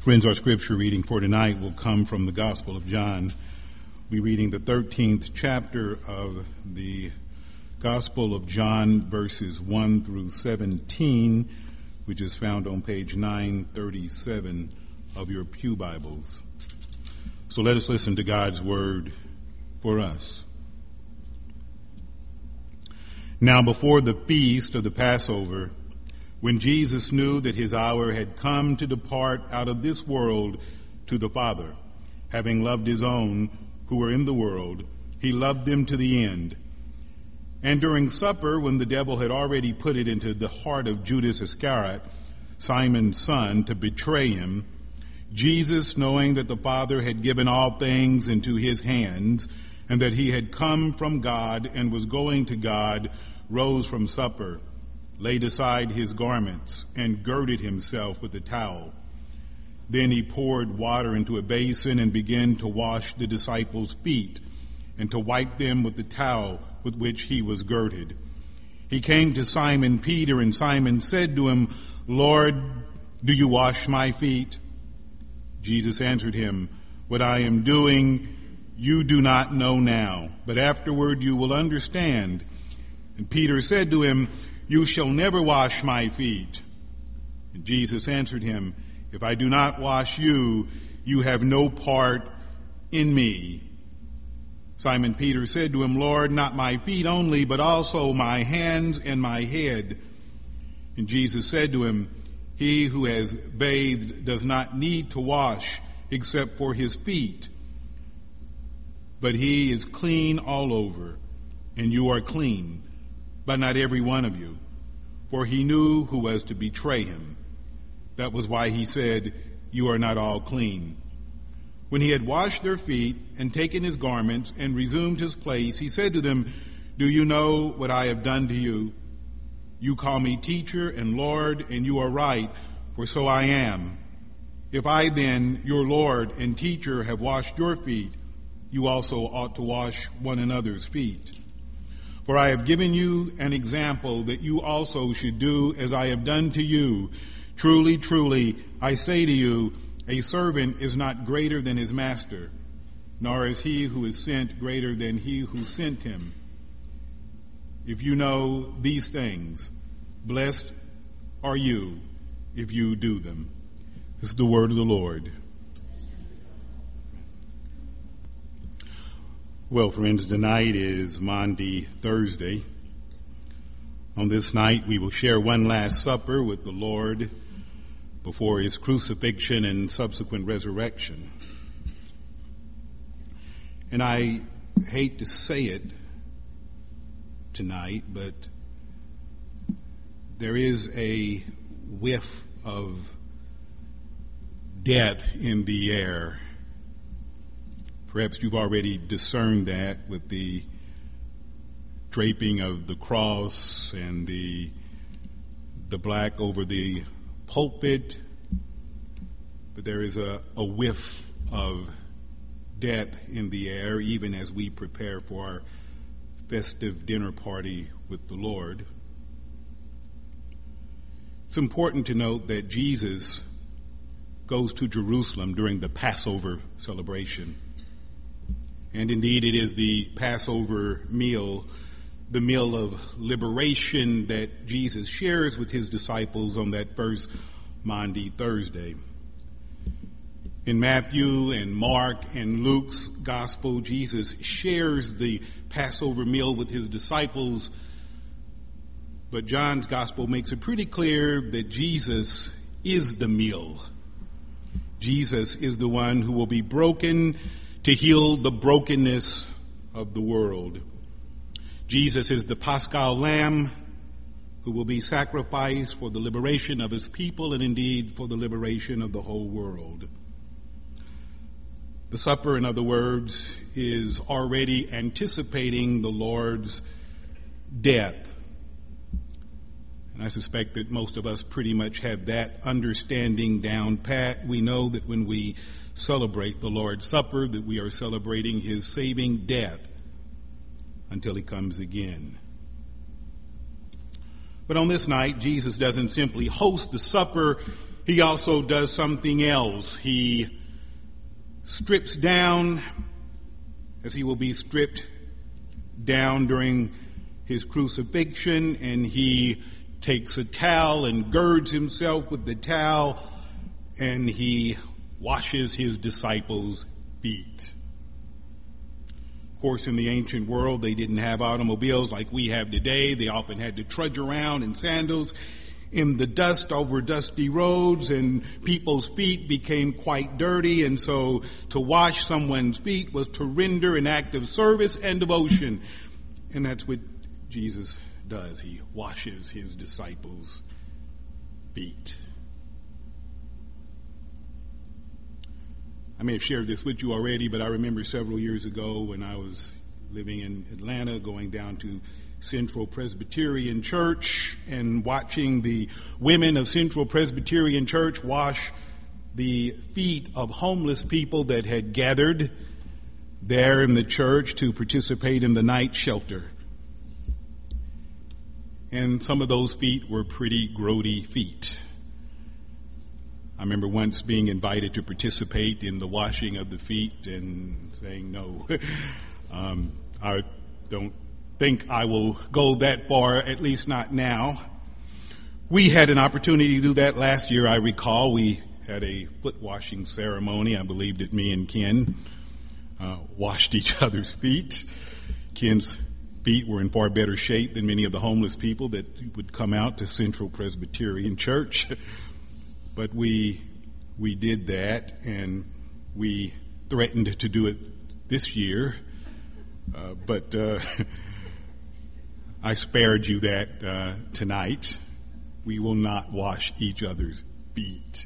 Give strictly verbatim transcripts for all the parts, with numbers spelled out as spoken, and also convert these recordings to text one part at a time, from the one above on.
Friends, our scripture reading for tonight will come from the Gospel of John. We're reading the thirteenth chapter of the Gospel of John, verses one through seventeen, which is found on page nine thirty-seven of your pew Bibles. So let us listen to God's word for us. Now before the feast of the Passover, when Jesus knew that his hour had come to depart out of this world to the Father, having loved his own who were in the world, he loved them to the end. And during supper, when the devil had already put it into the heart of Judas Iscariot, Simon's son, to betray him, Jesus, knowing that the Father had given all things into his hands, and that he had come from God and was going to God, rose from supper, laid aside his garments, and girded himself with a towel. Then he poured water into a basin and began to wash the disciples' feet and to wipe them with the towel with which he was girded. He came to Simon Peter, and Simon said to him, "Lord, do you wash my feet?" Jesus answered him, "What I am doing you do not know now, but afterward you will understand." And Peter said to him, "You shall never wash my feet." And Jesus answered him, "If I do not wash you, you have no part in me." Simon Peter said to him, "Lord, not my feet only, but also my hands and my head." And Jesus said to him, "He who has bathed does not need to wash except for his feet, but he is clean all over, and you are clean, but not every one of you." For he knew who was to betray him. That was why he said, "You are not all clean." When he had washed their feet and taken his garments and resumed his place, he said to them, "Do you know what I have done to you? You call me teacher and Lord, and you are right, for so I am. If I then, your Lord and teacher, have washed your feet, you also ought to wash one another's feet. For I have given you an example that you also should do as I have done to you. Truly, truly, I say to you, a servant is not greater than his master, nor is he who is sent greater than he who sent him. If you know these things, blessed are you if you do them." This is the word of the Lord. Well, friends, tonight is Maundy Thursday. On this night, we will share one last supper with the Lord before his crucifixion and subsequent resurrection. And I hate to say it tonight, but there is a whiff of death in the air. Perhaps you've already discerned that with the draping of the cross and the the black over the pulpit. But there is a, a whiff of death in the air, even as we prepare for our festive dinner party with the Lord. It's important to note that Jesus goes to Jerusalem during the Passover celebration. And indeed, it is the Passover meal, the meal of liberation that Jesus shares with his disciples on that first Maundy Thursday. In Matthew and Mark and Luke's gospel, Jesus shares the Passover meal with his disciples, but John's gospel makes it pretty clear that Jesus is the meal. Jesus is the one who will be broken to heal the brokenness of the world. Jesus is the Paschal Lamb who will be sacrificed for the liberation of his people and indeed for the liberation of the whole world. The supper, in other words, is already anticipating the Lord's death. And I suspect that most of us pretty much have that understanding down pat. We know that when we celebrate the Lord's Supper, that we are celebrating his saving death until he comes again. But on this night, Jesus doesn't simply host the supper, he also does something else. He strips down, as he will be stripped down during his crucifixion, and he takes a towel and girds himself with the towel, and he washes his disciples' feet. Of course, in the ancient world, they didn't have automobiles like we have today. They often had to trudge around in sandals in the dust over dusty roads, and people's feet became quite dirty. And so to wash someone's feet was to render an act of service and devotion. And that's what Jesus does. He washes his disciples' feet. I may have shared this with you already, but I remember several years ago when I was living in Atlanta, going down to Central Presbyterian Church and watching the women of Central Presbyterian Church wash the feet of homeless people that had gathered there in the church to participate in the night shelter. And some of those feet were pretty grody feet. I remember once being invited to participate in the washing of the feet and saying no. um, I don't think I will go that far, at least not now. We had an opportunity to do that last year, I recall. We had a foot washing ceremony. I believe that me and Ken uh, washed each other's feet. Ken's feet were in far better shape than many of the homeless people that would come out to Central Presbyterian Church. But we we did that, and we threatened to do it this year. Uh, but uh, I spared you that uh, tonight. We will not wash each other's feet.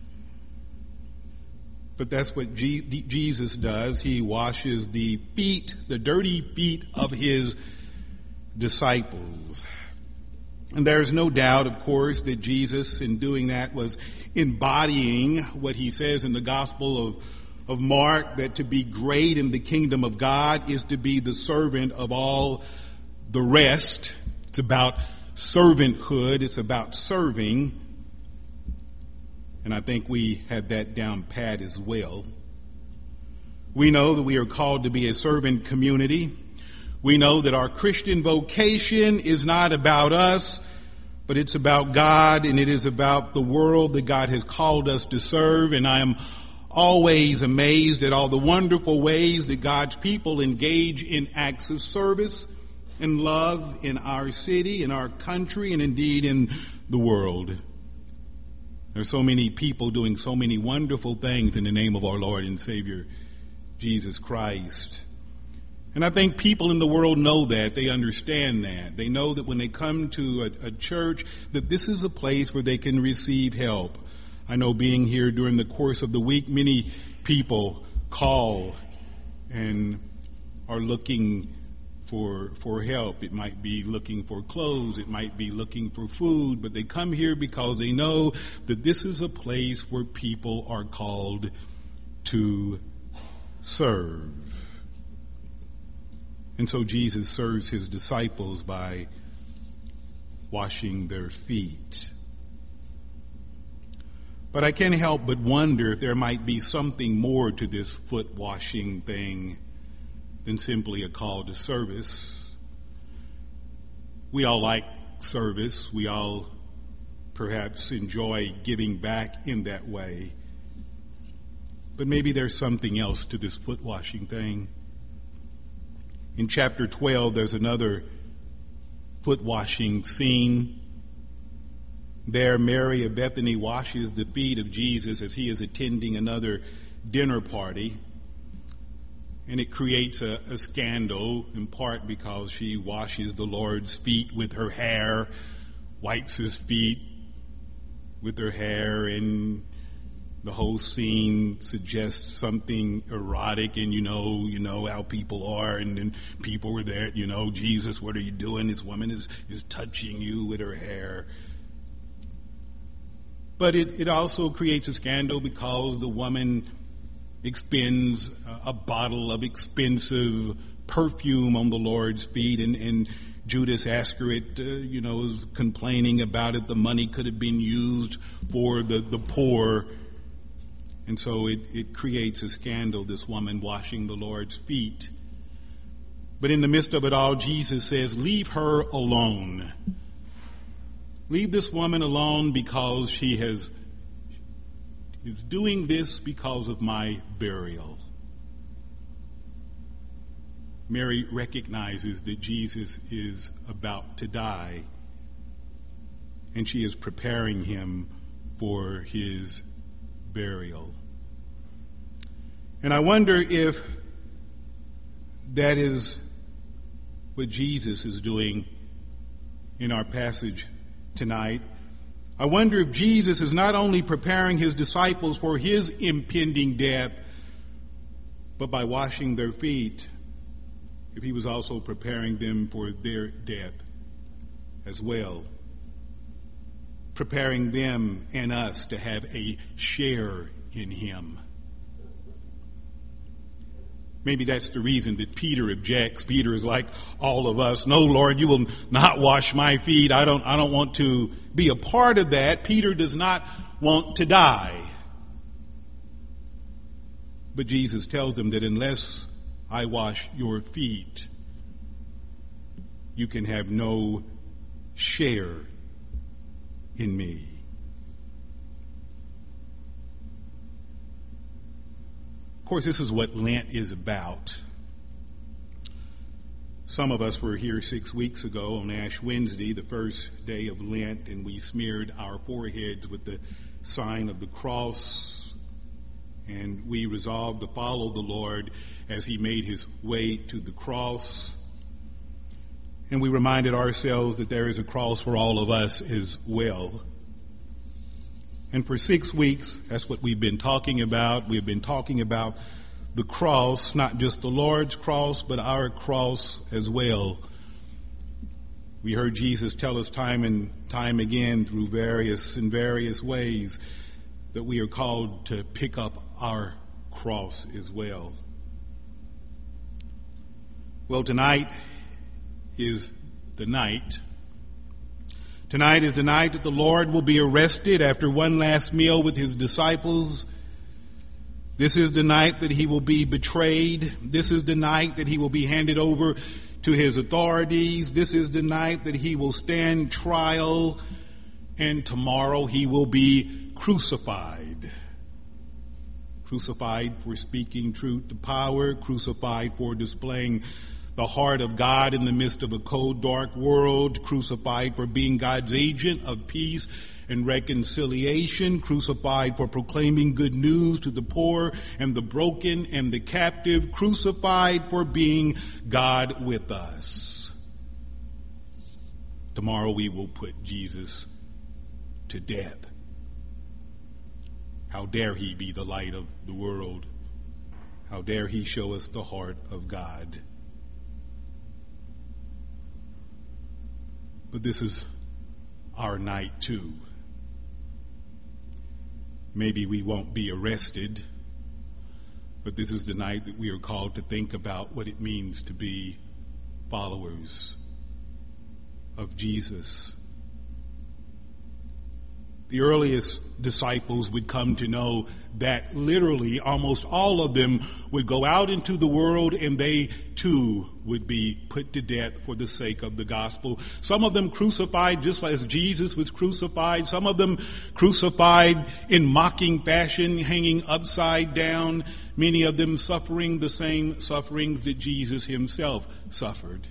But that's what G- Jesus does. He washes the feet, the dirty feet of his disciples. And there's no doubt, of course, that Jesus, in doing that, was embodying what he says in the Gospel of, of Mark, that to be great in the kingdom of God is to be the servant of all the rest. It's about servanthood. It's about serving. And I think we have that down pat as well. We know that we are called to be a servant community. We know that our Christian vocation is not about us, but it's about God, and it is about the world that God has called us to serve. And I am always amazed at all the wonderful ways that God's people engage in acts of service and love in our city, in our country, and indeed in the world. There are so many people doing so many wonderful things in the name of our Lord and Savior, Jesus Christ. And I think people in the world know that. They understand that. They know that when they come to a, a church, that this is a place where they can receive help. I know being here during the course of the week, many people call and are looking for for help. It might be looking for clothes. It might be looking for food. But they come here because they know that this is a place where people are called to serve. And so Jesus serves his disciples by washing their feet. But I can't help but wonder if there might be something more to this foot washing thing than simply a call to service. We all like service. We all perhaps enjoy giving back in that way. But maybe there's something else to this foot washing thing. In chapter twelve, there's another foot washing scene. There, Mary of Bethany washes the feet of Jesus as he is attending another dinner party. And it creates a, a scandal, in part because she washes the Lord's feet with her hair, wipes his feet with her hair, and the whole scene suggests something erotic, and you know, you know how people are, and then people were there, you know, Jesus, what are you doing? This woman is, is touching you with her hair. But it, it also creates a scandal because the woman expends a bottle of expensive perfume on the Lord's feet, and, and Judas Iscariot, uh, you know, was complaining about it. The money could have been used for the, the poor. And so it, it creates a scandal, this woman washing the Lord's feet. But in the midst of it all, Jesus says, leave her alone. Leave this woman alone because she has is doing this because of my burial. Mary recognizes that Jesus is about to die, and she is preparing him for his burial. And I wonder if that is what Jesus is doing in our passage tonight. I wonder if Jesus is not only preparing his disciples for his impending death, but by washing their feet, if he was also preparing them for their death as well, preparing them and us to have a share in him. Maybe that's the reason that Peter objects. Peter is like all of us. No, Lord, you will not wash my feet. I don't, I don't want to be a part of that. Peter does not want to die. But Jesus tells him that unless I wash your feet, you can have no share in me. Of course, this is what Lent is about. Some of us were here six weeks ago on Ash Wednesday, the first day of Lent, and we smeared our foreheads with the sign of the cross, and we resolved to follow the Lord as he made his way to the cross. And we reminded ourselves that there is a cross for all of us as well. And for six weeks, that's what we've been talking about. We've been talking about the cross, not just the Lord's cross, but our cross as well. We heard Jesus tell us time and time again through various in various ways that we are called to pick up our cross as well. Well, tonight is the night. Tonight is the night that the Lord will be arrested after one last meal with his disciples. This is the night that he will be betrayed. This is the night that he will be handed over to his authorities. This is the night that he will stand trial, and tomorrow he will be crucified. Crucified for speaking truth to power, crucified for displaying the heart of God in the midst of a cold, dark world, crucified for being God's agent of peace and reconciliation, crucified for proclaiming good news to the poor and the broken and the captive, crucified for being God with us. Tomorrow we will put Jesus to death. How dare he be the light of the world? How dare he show us the heart of God? But this is our night too. Maybe we won't be arrested, but this is the night that we are called to think about what it means to be followers of Jesus. The earliest disciples would come to know that literally almost all of them would go out into the world and they too would be put to death for the sake of the gospel. Some of them crucified just as Jesus was crucified. Some of them crucified in mocking fashion, hanging upside down. Many of them suffering the same sufferings that Jesus himself suffered.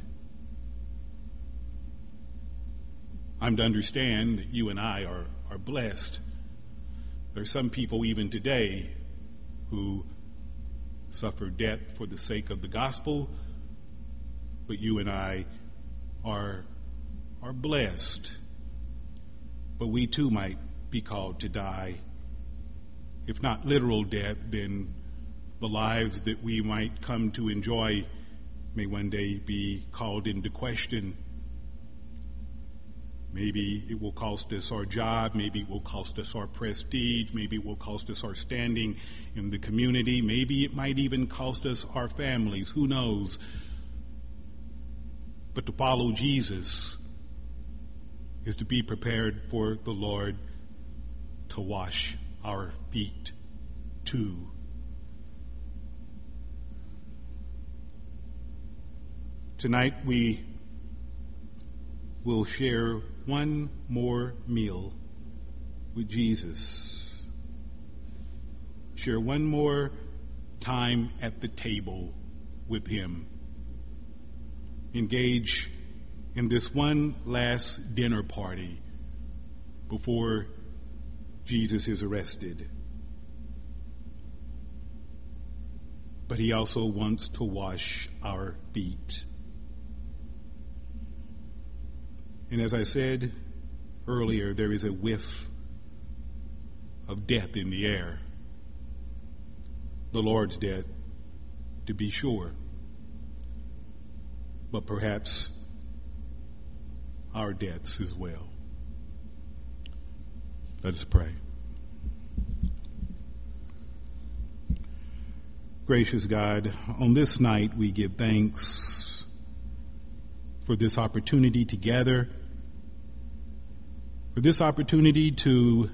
I'm to understand that you and I are are blessed. There are some people even today who suffer death for the sake of the gospel, but you and I are are blessed. But we too might be called to die. If not literal death, then the lives that we might come to enjoy may one day be called into question. Maybe it will cost us our job. Maybe it will cost us our prestige. Maybe it will cost us our standing in the community. Maybe it might even cost us our families. Who knows? But to follow Jesus is to be prepared for the Lord to wash our feet too. Tonight we will share one more meal with Jesus. Share one more time at the table with him. Engage in this one last dinner party before Jesus is arrested. But he also wants to wash our feet. And as I said earlier, there is a whiff of death in the air. The Lord's death, to be sure. But perhaps our deaths as well. Let us pray. Gracious God, on this night we give thanks for this opportunity to gather, for this opportunity to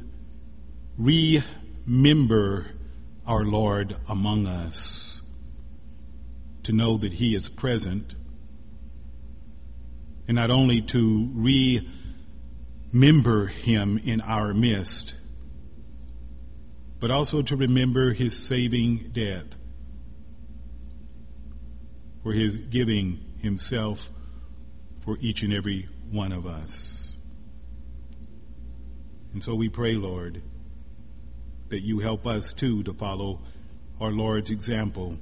remember our Lord among us, to know that he is present, and not only to remember him in our midst, but also to remember his saving death, for his giving himself for each and every one of us. And so we pray, Lord, that you help us too to follow our Lord's example,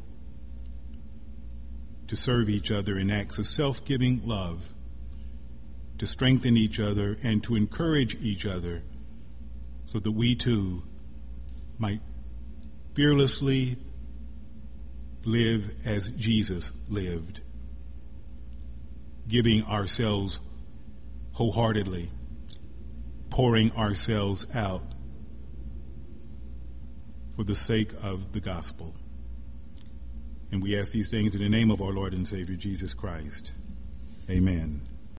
to serve each other in acts of self-giving love, to strengthen each other and to encourage each other so that we too might fearlessly live as Jesus lived, giving ourselves wholeheartedly, pouring ourselves out for the sake of the gospel. And we ask these things in the name of our Lord and Savior, Jesus Christ. Amen.